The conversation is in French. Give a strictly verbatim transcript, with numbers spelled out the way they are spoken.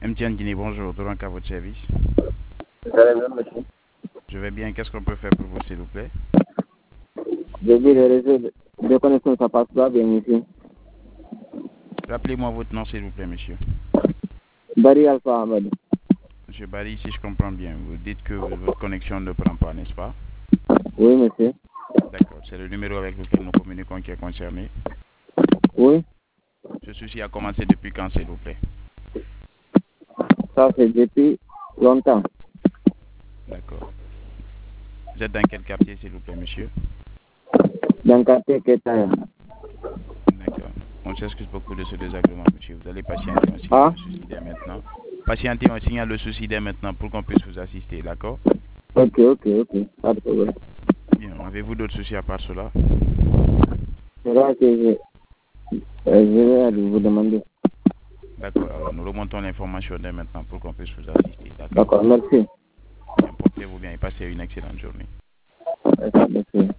M T N Guinée, bonjour. Dorank à votre service. Très bien, monsieur. Je vais bien. Qu'est-ce qu'on peut faire pour vous, s'il vous plaît? J'ai dit le réseau de de connexion, ça passe pas bien ici. Rappelez-moi votre nom, s'il vous plaît, monsieur. Barry Alpha Ahmed. Monsieur Barry, si je comprends bien, vous dites que votre connexion ne prend pas, n'est-ce pas? Oui, monsieur. D'accord. C'est le numéro avec lequel nous communiquons qui est concerné. Oui, Ce souci a commencé depuis quand, s'il vous plaît? ça c'est depuis longtemps. D'accord. Vous êtes dans quel quartier, s'il vous plaît, monsieur? Dans le quartier Ketaya. D'accord. On s'excuse beaucoup de ce désagrément, monsieur. Vous allez patienter, on signale Ah, le souci dès maintenant. Patientez, on signale le souci dès maintenant pour qu'on puisse vous assister, d'accord? ok, ok, ok. Pas de problème. Bien. Avez-vous d'autres soucis à part cela? C'est là que je, euh, je vais vous demander. D'accord. Alors, nous remontons l'information dès maintenant pour qu'on puisse vous assister, d'accord? D'accord, merci. Bien, portez-vous bien et passez une excellente journée. Merci.